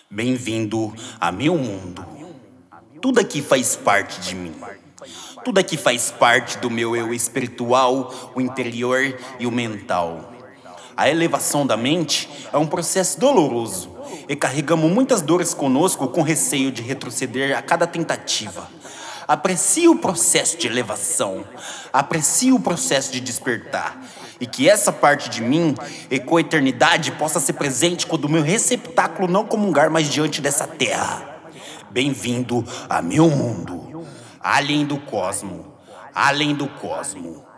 Bem-vindo a meu mundo. Tudo aqui faz parte de mim. Tudo aqui faz parte do meu eu espiritual, o interior e o mental. A elevação da mente é um processo doloroso e carregamos muitas dores conosco com receio de retroceder a cada tentativa. Aprecie o processo de elevação, aprecie o processo de despertar, e que essa parte de mim, e com a eternidade, possa ser presente quando o meu receptáculo não comungar mais diante dessa terra. Bem-vindo a meu mundo, além do cosmo, além do cosmo.